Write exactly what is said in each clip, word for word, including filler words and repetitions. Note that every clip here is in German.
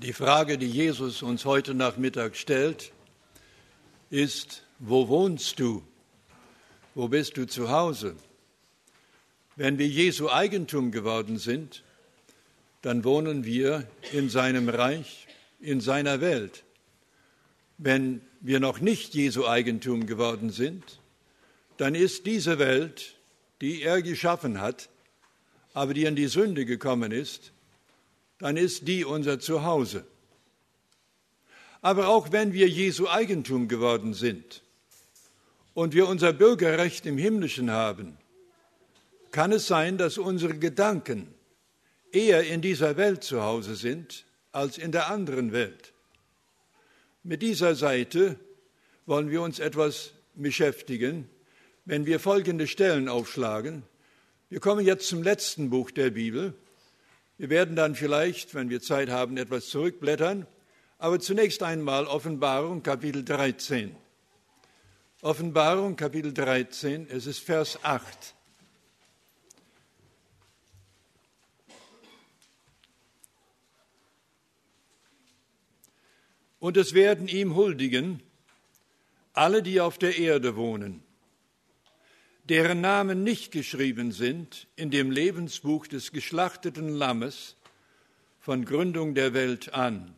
Die Frage, die Jesus uns heute Nachmittag stellt, ist: Wo wohnst du? Wo bist du zu Hause? Wenn wir Jesu Eigentum geworden sind, dann wohnen wir in seinem Reich, in seiner Welt. Wenn wir noch nicht Jesu Eigentum geworden sind, dann ist diese Welt, die er geschaffen hat, aber die in die Sünde gekommen ist, dann ist die unser Zuhause. Aber auch wenn wir Jesu Eigentum geworden sind und wir unser Bürgerrecht im Himmlischen haben, kann es sein, dass unsere Gedanken eher in dieser Welt zu Hause sind als in der anderen Welt. Mit dieser Seite wollen wir uns etwas beschäftigen, wenn wir folgende Stellen aufschlagen. Wir kommen jetzt zum letzten Buch der Bibel. Wir werden dann vielleicht, wenn wir Zeit haben, etwas zurückblättern, aber zunächst einmal Offenbarung, Kapitel dreizehn. Offenbarung, Kapitel dreizehn, es ist Vers acht. Und es werden ihm huldigen alle, die auf der Erde wohnen, deren Namen nicht geschrieben sind in dem Lebensbuch des geschlachteten Lammes von Gründung der Welt an.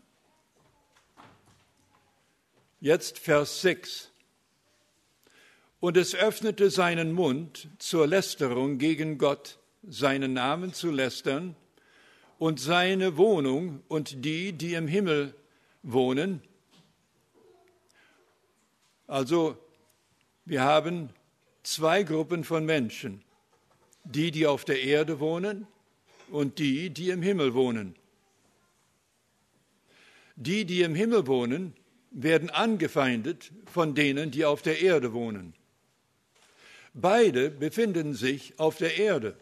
Jetzt Vers sechs. Und es öffnete seinen Mund zur Lästerung gegen Gott, seinen Namen zu lästern und seine Wohnung und die, die im Himmel wohnen. Also wir haben zwei Gruppen von Menschen, die, die auf der Erde wohnen und die, die im Himmel wohnen. Die, die im Himmel wohnen, werden angefeindet von denen, die auf der Erde wohnen. Beide befinden sich auf der Erde,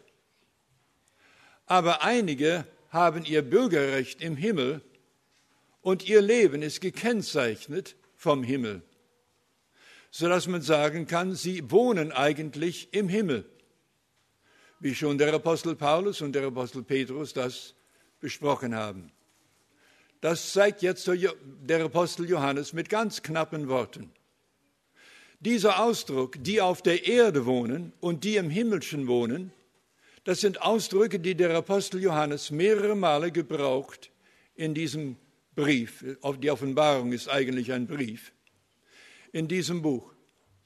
aber einige haben ihr Bürgerrecht im Himmel und ihr Leben ist gekennzeichnet vom Himmel, sodass man sagen kann, sie wohnen eigentlich im Himmel, wie schon der Apostel Paulus und der Apostel Petrus das besprochen haben. Das zeigt jetzt der Apostel Johannes mit ganz knappen Worten. Dieser Ausdruck, die auf der Erde wohnen und die im Himmlischen wohnen, das sind Ausdrücke, die der Apostel Johannes mehrere Male gebraucht in diesem Brief. Die Offenbarung ist eigentlich ein Brief. In diesem Buch.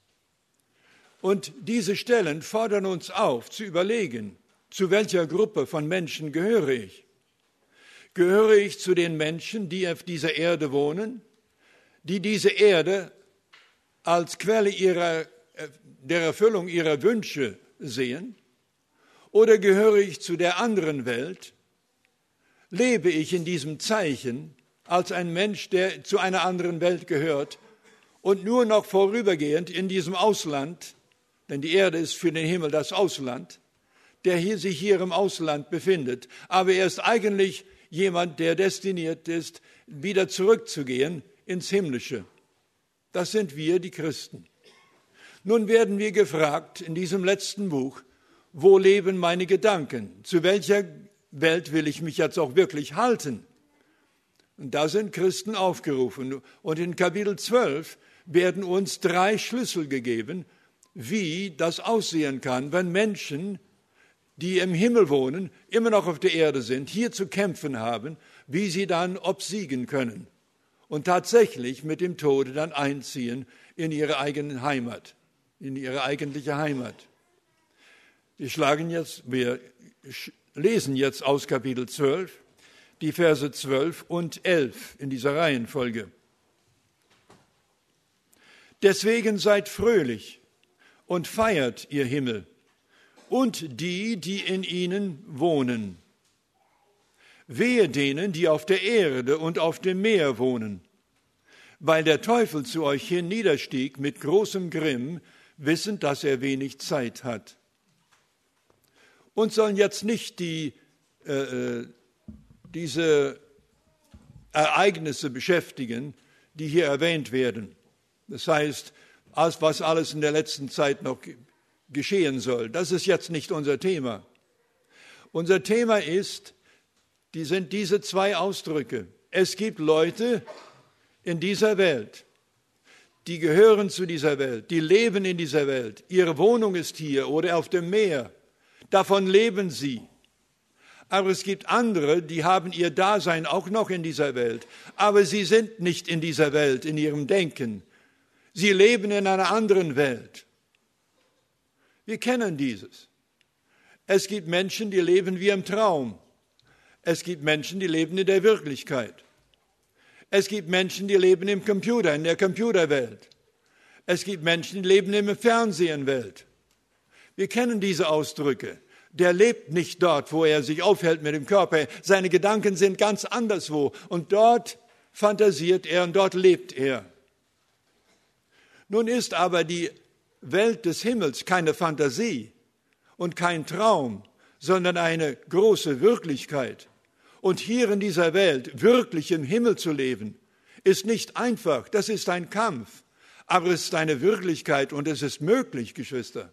Und diese Stellen fordern uns auf, zu überlegen, zu welcher Gruppe von Menschen gehöre ich? Gehöre ich zu den Menschen, die auf dieser Erde wohnen, die diese Erde als Quelle ihrer, der Erfüllung ihrer Wünsche sehen? Oder gehöre ich zu der anderen Welt? Lebe ich in diesem Zeichen als ein Mensch, der zu einer anderen Welt gehört, und nur noch vorübergehend in diesem Ausland, denn die Erde ist für den Himmel das Ausland, der hier, sich hier im Ausland befindet. Aber er ist eigentlich jemand, der destiniert ist, wieder zurückzugehen ins Himmlische. Das sind wir, die Christen. Nun werden wir gefragt in diesem letzten Buch, wo leben meine Gedanken? Zu welcher Welt will ich mich jetzt auch wirklich halten? Und da sind Christen aufgerufen. Und in Kapitel zwölf werden uns drei Schlüssel gegeben, wie das aussehen kann, wenn Menschen, die im Himmel wohnen, immer noch auf der Erde sind, hier zu kämpfen haben, wie sie dann obsiegen können und tatsächlich mit dem Tode dann einziehen in ihre eigene Heimat, in ihre eigentliche Heimat. Wir schlagen jetzt, wir lesen jetzt aus Kapitel zwölf die Verse zwölf und elf in dieser Reihenfolge. Deswegen seid fröhlich und feiert, ihr Himmel, und die, die in ihnen wohnen. Wehe denen, die auf der Erde und auf dem Meer wohnen, weil der Teufel zu euch hin niederstieg mit großem Grimm, wissend, dass er wenig Zeit hat. Uns sollen jetzt nicht die, äh, diese Ereignisse beschäftigen, die hier erwähnt werden. Das heißt, was alles in der letzten Zeit noch geschehen soll. Das ist jetzt nicht unser Thema. Unser Thema ist, die sind diese zwei Ausdrücke, es gibt Leute in dieser Welt, die gehören zu dieser Welt, die leben in dieser Welt. Ihre Wohnung ist hier oder auf dem Meer. Davon leben sie. Aber es gibt andere, die haben ihr Dasein auch noch in dieser Welt. Aber sie sind nicht in dieser Welt, in ihrem Denken. Sie leben in einer anderen Welt. Wir kennen dieses. Es gibt Menschen, die leben wie im Traum. Es gibt Menschen, die leben in der Wirklichkeit. Es gibt Menschen, die leben im Computer, in der Computerwelt. Es gibt Menschen, die leben in der Fernsehenwelt. Wir kennen diese Ausdrücke. Der lebt nicht dort, wo er sich aufhält mit dem Körper. Seine Gedanken sind ganz anderswo. Und dort fantasiert er und dort lebt er. Nun ist aber die Welt des Himmels keine Fantasie und kein Traum, sondern eine große Wirklichkeit. Und hier in dieser Welt wirklich im Himmel zu leben, ist nicht einfach. Das ist ein Kampf. Aber es ist eine Wirklichkeit und es ist möglich, Geschwister.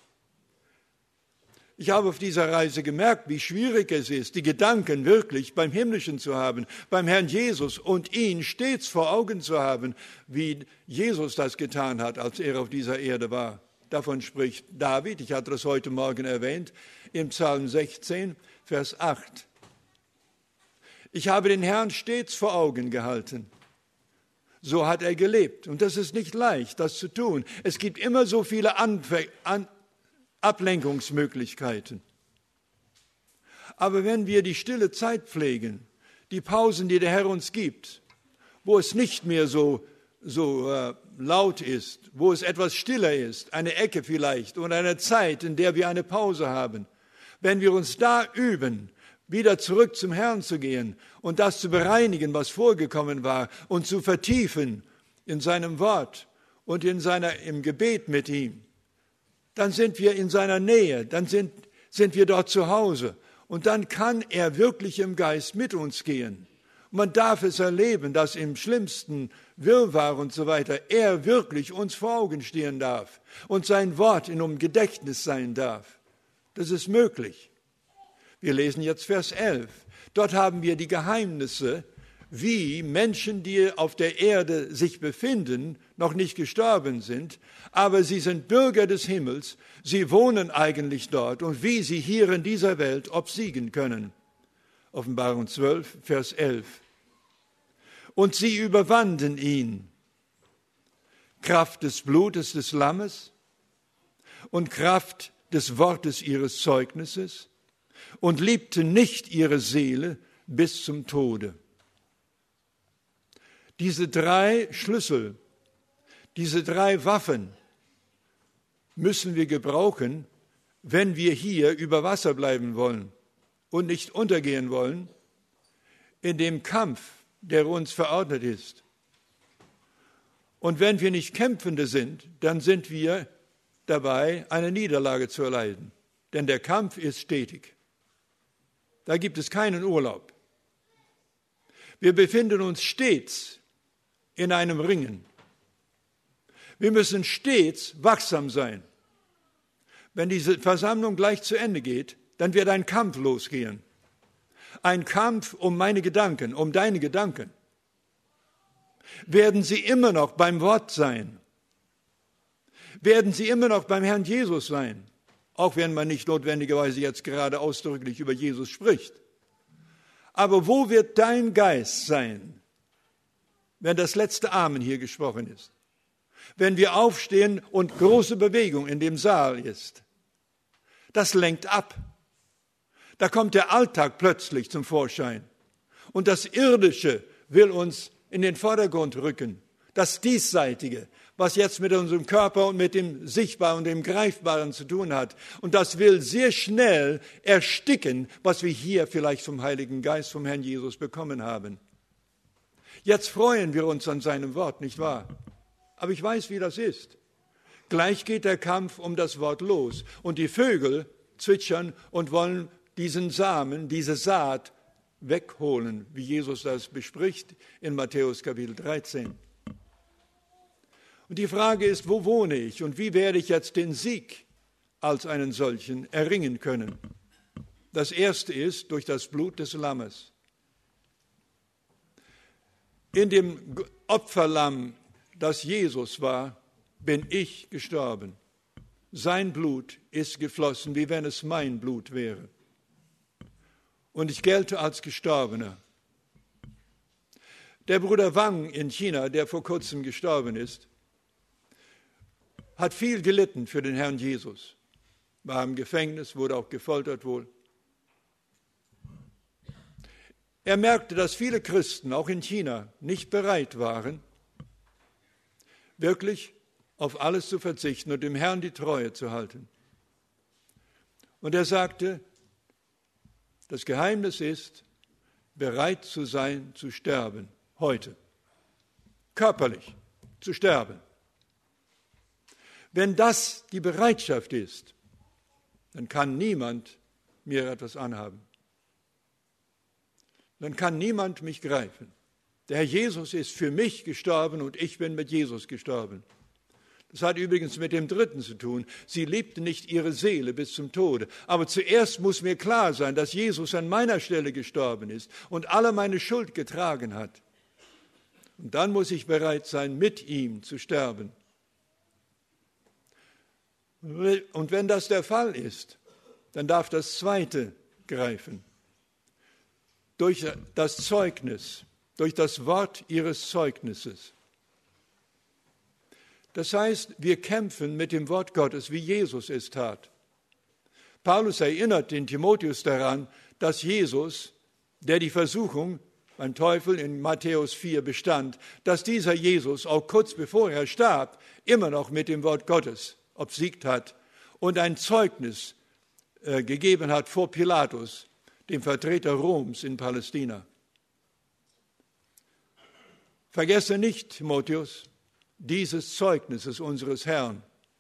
Ich habe auf dieser Reise gemerkt, wie schwierig es ist, die Gedanken wirklich beim Himmlischen zu haben, beim Herrn Jesus und ihn stets vor Augen zu haben, wie Jesus das getan hat, als er auf dieser Erde war. Davon spricht David, ich hatte das heute Morgen erwähnt, im Psalm sechzehn, Vers acht. Ich habe den Herrn stets vor Augen gehalten. So hat er gelebt. Und das ist nicht leicht, das zu tun. Es gibt immer so viele Anf- An- Ablenkungsmöglichkeiten. Aber wenn wir die stille Zeit pflegen, die Pausen, die der Herr uns gibt, wo es nicht mehr so, so äh, laut ist, wo es etwas stiller ist, eine Ecke vielleicht oder eine Zeit, in der wir eine Pause haben, wenn wir uns da üben, wieder zurück zum Herrn zu gehen und das zu bereinigen, was vorgekommen war, und zu vertiefen in seinem Wort und in seiner, im Gebet mit ihm, dann sind wir in seiner Nähe, dann sind, sind wir dort zu Hause. Und dann kann er wirklich im Geist mit uns gehen. Und man darf es erleben, dass im schlimmsten Wirrwarr und so weiter er wirklich uns vor Augen stehen darf und sein Wort in unserem Gedächtnis sein darf. Das ist möglich. Wir lesen jetzt Vers elf. Dort haben wir die Geheimnisse, wie Menschen, die auf der Erde sich befinden, noch nicht gestorben sind, aber sie sind Bürger des Himmels, sie wohnen eigentlich dort und wie sie hier in dieser Welt obsiegen können. Offenbarung zwölf, Vers elf. Und sie überwanden ihn, Kraft des Blutes des Lammes und Kraft des Wortes ihres Zeugnisses, und liebten nicht ihre Seele bis zum Tode. Diese drei Schlüssel, diese drei Waffen müssen wir gebrauchen, wenn wir hier über Wasser bleiben wollen und nicht untergehen wollen in dem Kampf, der uns verordnet ist. Und wenn wir nicht Kämpfende sind, dann sind wir dabei, eine Niederlage zu erleiden. Denn der Kampf ist stetig. Da gibt es keinen Urlaub. Wir befinden uns stets in einem Ringen. Wir müssen stets wachsam sein. Wenn diese Versammlung gleich zu Ende geht, dann wird ein Kampf losgehen. Ein Kampf um meine Gedanken, um deine Gedanken. Werden sie immer noch beim Wort sein? Werden sie immer noch beim Herrn Jesus sein? Auch wenn man nicht notwendigerweise jetzt gerade ausdrücklich über Jesus spricht. Aber wo wird dein Geist sein, wenn das letzte Amen hier gesprochen ist? Wenn wir aufstehen und große Bewegung in dem Saal ist? Das lenkt ab. Da kommt der Alltag plötzlich zum Vorschein. Und das Irdische will uns in den Vordergrund rücken. Das Diesseitige, was jetzt mit unserem Körper und mit dem Sichtbaren und dem Greifbaren zu tun hat. Und das will sehr schnell ersticken, was wir hier vielleicht vom Heiligen Geist, vom Herrn Jesus bekommen haben. Jetzt freuen wir uns an seinem Wort, nicht wahr? Aber ich weiß, wie das ist. Gleich geht der Kampf um das Wort los. Und die Vögel zwitschern und wollen diesen Samen, diese Saat wegholen, wie Jesus das bespricht in Matthäus Kapitel dreizehn. Und die Frage ist, wo wohne ich und wie werde ich jetzt den Sieg als einen solchen erringen können? Das erste ist durch das Blut des Lammes. in dem Opferlamm, das Jesus war, bin ich gestorben. Sein Blut ist geflossen, wie wenn es mein Blut wäre. Und ich gelte als Gestorbener. Der Bruder Wang in China, der vor kurzem gestorben ist, hat viel gelitten für den Herrn Jesus. War im Gefängnis, wurde auch gefoltert wohl. Er merkte, dass viele Christen, auch in China, nicht bereit waren, wirklich auf alles zu verzichten und dem Herrn die Treue zu halten. Und er sagte, das Geheimnis ist, bereit zu sein, zu sterben, heute. Körperlich zu sterben. Wenn das die Bereitschaft ist, dann kann niemand mir etwas anhaben. Dann kann niemand mich greifen. Der Herr Jesus ist für mich gestorben und ich bin mit Jesus gestorben. Das hat übrigens mit dem Dritten zu tun. Sie liebte nicht ihre Seele bis zum Tode. Aber zuerst muss mir klar sein, dass Jesus an meiner Stelle gestorben ist und alle meine Schuld getragen hat. Und dann muss ich bereit sein, mit ihm zu sterben. Und wenn das der Fall ist, dann darf das Zweite greifen. Durch das Zeugnis, durch das Wort ihres Zeugnisses. Das heißt, wir kämpfen mit dem Wort Gottes, wie Jesus es tat. Paulus erinnert den Timotheus daran, dass Jesus, der die Versuchung beim Teufel in Matthäus vier bestand, dass dieser Jesus auch kurz bevor er starb, immer noch mit dem Wort Gottes obsiegt hat und ein Zeugnis äh, gegeben hat vor Pilatus, dem Vertreter Roms in Palästina. Vergesse nicht, Timotheus, dieses Zeugnisses unseres Herrn.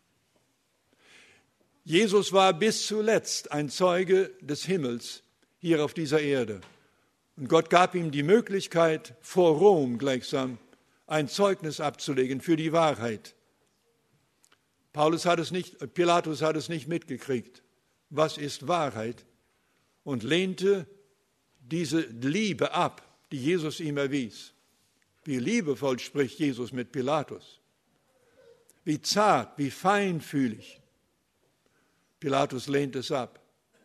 Jesus war bis zuletzt ein Zeuge des Himmels hier auf dieser Erde. Und Gott gab ihm die Möglichkeit, vor Rom gleichsam ein Zeugnis abzulegen für die Wahrheit. Paulus hat es nicht, Pilatus hat es nicht mitgekriegt. Was ist Wahrheit? Und lehnte diese Liebe ab, die Jesus ihm erwies. Wie liebevoll spricht Jesus mit Pilatus. Wie zart, wie feinfühlig. Pilatus lehnt es ab.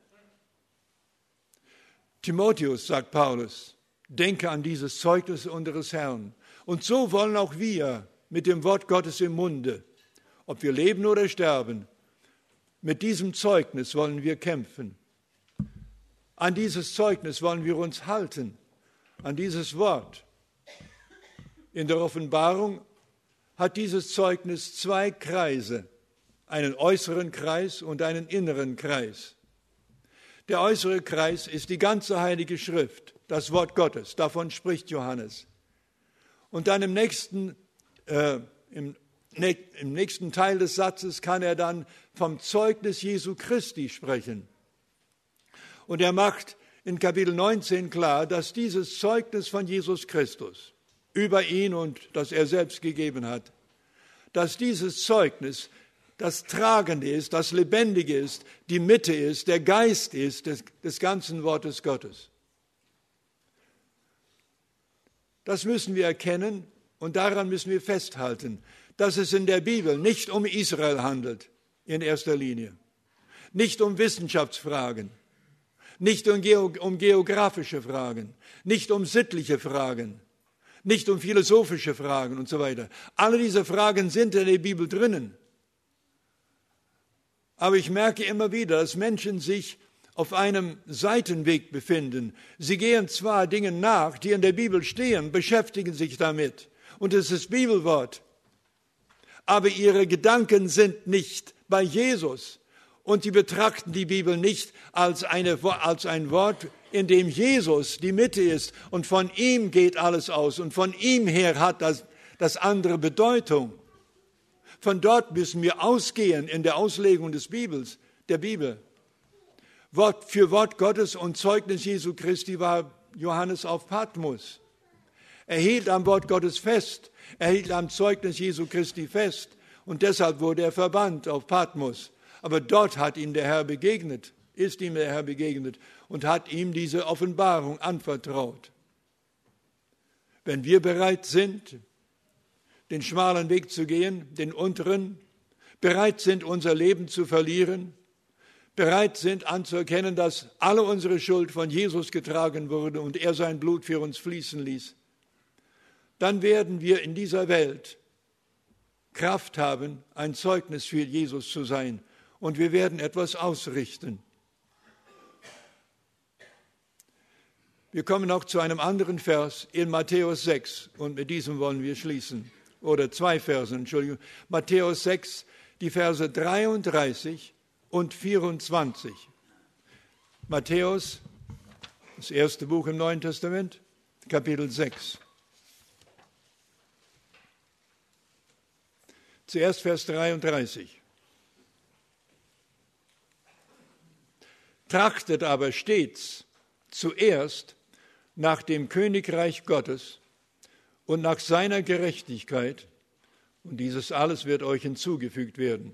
Timotheus, sagt Paulus, denke an dieses Zeugnis unseres Herrn. Und so wollen auch wir mit dem Wort Gottes im Munde, ob wir leben oder sterben, mit diesem Zeugnis wollen wir kämpfen. An dieses Zeugnis wollen wir uns halten, an dieses Wort. In der Offenbarung hat dieses Zeugnis zwei Kreise, einen äußeren Kreis und einen inneren Kreis. Der äußere Kreis ist die ganze Heilige Schrift, das Wort Gottes, davon spricht Johannes. Und dann im nächsten, äh, im, ne, im nächsten Teil des Satzes kann er dann vom Zeugnis Jesu Christi sprechen. Und er macht in Kapitel neunzehn klar, dass dieses Zeugnis von Jesus Christus über ihn und das er selbst gegeben hat, dass dieses Zeugnis das Tragende ist, das Lebendige ist, die Mitte ist, der Geist ist des, des ganzen Wortes Gottes. Das müssen wir erkennen und daran müssen wir festhalten, dass es in der Bibel nicht um Israel handelt, in erster Linie, nicht um Wissenschaftsfragen, nicht um, Geo- um geografische Fragen, nicht um sittliche Fragen, nicht um philosophische Fragen und so weiter. Alle diese Fragen sind in der Bibel drinnen. Aber ich merke immer wieder, dass Menschen sich auf einem Seitenweg befinden. Sie gehen zwar Dingen nach, die in der Bibel stehen, beschäftigen sich damit. Und es ist Bibelwort. Aber ihre Gedanken sind nicht bei Jesus. Und sie betrachten die Bibel nicht als, eine, als ein Wort, in dem Jesus die Mitte ist. Und von ihm geht alles aus. Und von ihm her hat das, das andere Bedeutung. Von dort müssen wir ausgehen in der Auslegung des Bibels, der Bibel. Wort für Wort Gottes und Zeugnis Jesu Christi war Johannes auf Patmos. Er hielt am Wort Gottes fest, er hielt am Zeugnis Jesu Christi fest und deshalb wurde er verbannt auf Patmos. Aber dort hat ihm der Herr begegnet, ist ihm der Herr begegnet und hat ihm diese Offenbarung anvertraut. Wenn wir bereit sind, den schmalen Weg zu gehen, den unteren, bereit sind, unser Leben zu verlieren, bereit sind anzuerkennen, dass alle unsere Schuld von Jesus getragen wurde und er sein Blut für uns fließen ließ, dann werden wir in dieser Welt Kraft haben, ein Zeugnis für Jesus zu sein und wir werden etwas ausrichten. Wir kommen noch zu einem anderen Vers in Matthäus sechs und mit diesem wollen wir schließen. Oder zwei Versen, Entschuldigung. Matthäus sechs, die Verse dreiunddreißig und vierundzwanzig. Matthäus, das erste Buch im Neuen Testament, Kapitel sechs. Zuerst Vers dreiunddreißig. Trachtet aber stets zuerst nach dem Königreich Gottes und nach seiner Gerechtigkeit, und dieses alles wird euch hinzugefügt werden.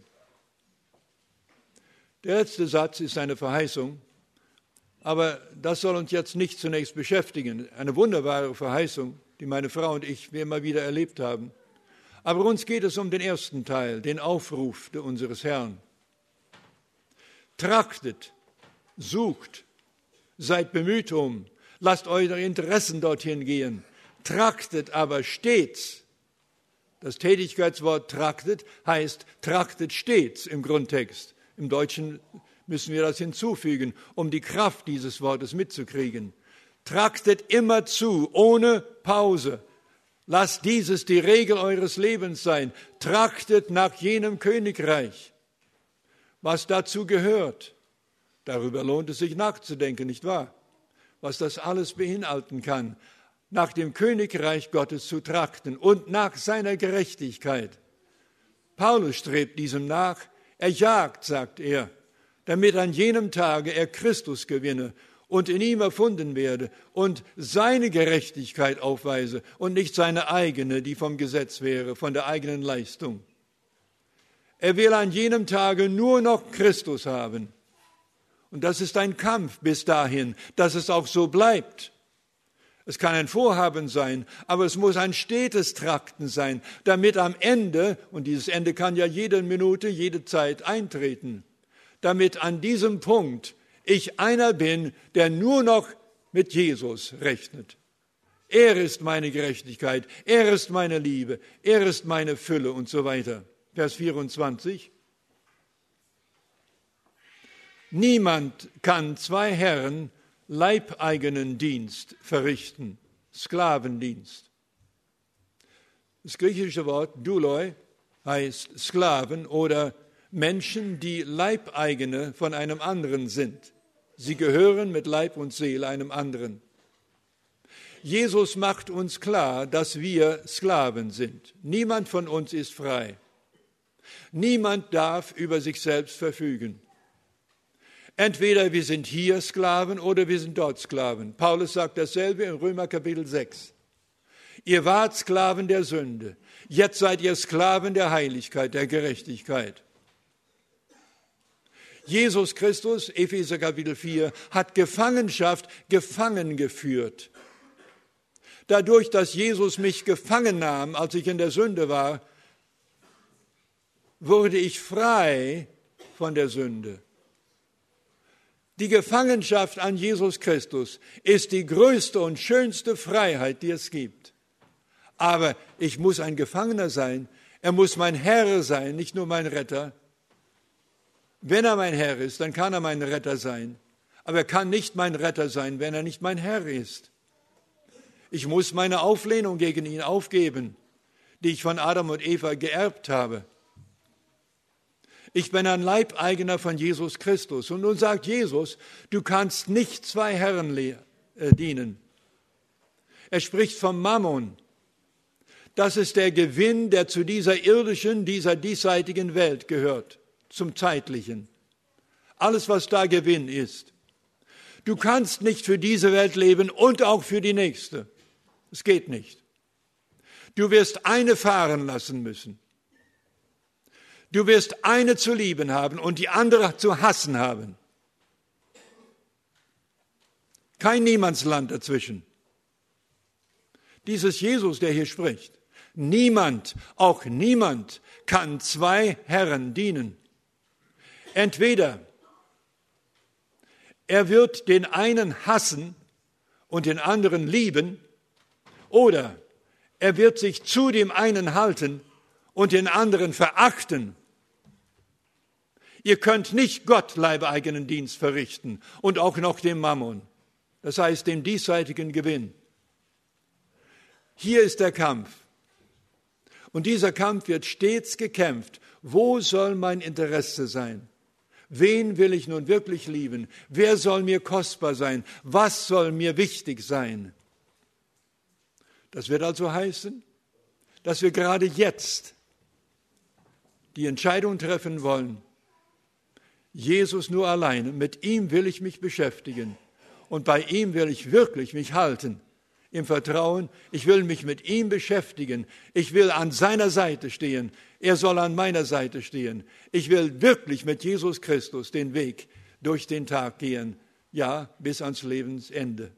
Der letzte Satz ist eine Verheißung, aber das soll uns jetzt nicht zunächst beschäftigen. Eine wunderbare Verheißung, die meine Frau und ich wir immer wieder erlebt haben. Aber uns geht es um den ersten Teil, den Aufruf unseres Herrn. Trachtet, sucht, seid bemüht um, lasst eure Interessen dorthin gehen. Trachtet aber stets. Das Tätigkeitswort trachtet heißt trachtet stets im Grundtext. Im Deutschen müssen wir das hinzufügen, um die Kraft dieses Wortes mitzukriegen. Trachtet immer zu, ohne Pause. Lasst dieses die Regel eures Lebens sein. Trachtet nach jenem Königreich. Was dazu gehört, darüber lohnt es sich nachzudenken, nicht wahr? Was das alles beinhalten kann, nach dem Königreich Gottes zu trachten und nach seiner Gerechtigkeit. Paulus strebt diesem nach, er jagt, sagt er, damit an jenem Tage er Christus gewinne und in ihm erfunden werde und seine Gerechtigkeit aufweise und nicht seine eigene, die vom Gesetz wäre, von der eigenen Leistung. Er will an jenem Tage nur noch Christus haben. Und das ist ein Kampf bis dahin, dass es auch so bleibt. Es kann ein Vorhaben sein, aber es muss ein stetes Trachten sein, damit am Ende, und dieses Ende kann ja jede Minute, jede Zeit eintreten, damit an diesem Punkt ich einer bin, der nur noch mit Jesus rechnet. Er ist meine Gerechtigkeit, er ist meine Liebe, er ist meine Fülle und so weiter. Vers vierundzwanzig. Niemand kann zwei Herren leibeigenen Dienst verrichten, Sklavendienst. Das griechische Wort Douloi heißt Sklaven oder Menschen, die Leibeigene von einem anderen sind. Sie gehören mit Leib und Seele einem anderen. Jesus macht uns klar, dass wir Sklaven sind. Niemand von uns ist frei. Niemand darf über sich selbst verfügen. Entweder wir sind hier Sklaven oder wir sind dort Sklaven. Paulus sagt dasselbe in Römer Kapitel sechs. Ihr wart Sklaven der Sünde, jetzt seid ihr Sklaven der Heiligkeit, der Gerechtigkeit. Jesus Christus, Epheser Kapitel vier, hat Gefangenschaft gefangen geführt. Dadurch, dass Jesus mich gefangen nahm, als ich in der Sünde war, wurde ich frei von der Sünde. Die Gefangenschaft an Jesus Christus ist die größte und schönste Freiheit, die es gibt. Aber ich muss ein Gefangener sein. Er muss mein Herr sein, nicht nur mein Retter. Wenn er mein Herr ist, dann kann er mein Retter sein. Aber er kann nicht mein Retter sein, wenn er nicht mein Herr ist. Ich muss meine Auflehnung gegen ihn aufgeben, die ich von Adam und Eva geerbt habe. Ich bin ein Leibeigener von Jesus Christus. Und nun sagt Jesus, du kannst nicht zwei Herren le- äh, dienen. Er spricht vom Mammon. Das ist der Gewinn, der zu dieser irdischen, dieser diesseitigen Welt gehört, zum Zeitlichen. Alles, was da Gewinn ist. Du kannst nicht für diese Welt leben und auch für die nächste. Es geht nicht. Du wirst eine fahren lassen müssen. Du wirst eine zu lieben haben und die andere zu hassen haben. Kein Niemandsland dazwischen. dieses Jesus, der hier spricht. Niemand, auch niemand kann zwei Herren dienen. Entweder er wird den einen hassen und den anderen lieben, oder er wird sich zu dem einen halten und den anderen verachten. Ihr könnt nicht Gott leibeigenen Dienst verrichten und auch noch dem Mammon, das heißt dem diesseitigen Gewinn. Hier ist der Kampf. Und dieser Kampf wird stets gekämpft. Wo soll mein Interesse sein? Wen will ich nun wirklich lieben? Wer soll mir kostbar sein? Was soll mir wichtig sein? Das wird also heißen, dass wir gerade jetzt die Entscheidung treffen wollen, Jesus nur alleine, mit ihm will ich mich beschäftigen und bei ihm will ich wirklich mich halten, im Vertrauen, ich will mich mit ihm beschäftigen, ich will an seiner Seite stehen, er soll an meiner Seite stehen. Ich will wirklich mit Jesus Christus den Weg durch den Tag gehen, ja, bis ans Lebensende.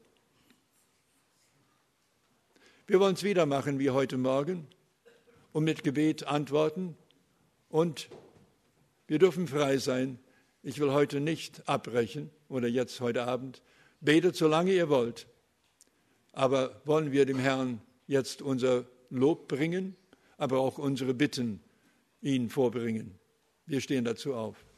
Wir wollen es wieder machen wie heute Morgen und mit Gebet antworten und wir dürfen frei sein. Ich will heute nicht abbrechen oder jetzt heute Abend. Betet, solange ihr wollt. Aber wollen wir dem Herrn jetzt unser Lob bringen, aber auch unsere Bitten ihn vorbringen. Wir stehen dazu auf.